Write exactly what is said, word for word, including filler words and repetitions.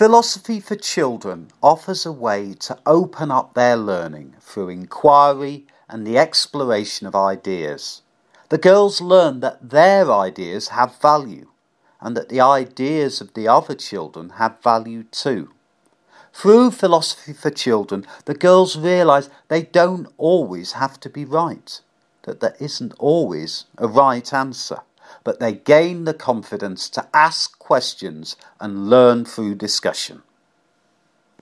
Philosophy for Children offers a way to open up their learning through inquiry and the exploration of ideas. The girls learn that their ideas have value and that the ideas of the other children have value too. Through Philosophy for Children, the girls realise they don't always have to be right, that there isn't always a right answer, but they gain the confidence to ask questions and learn through discussion.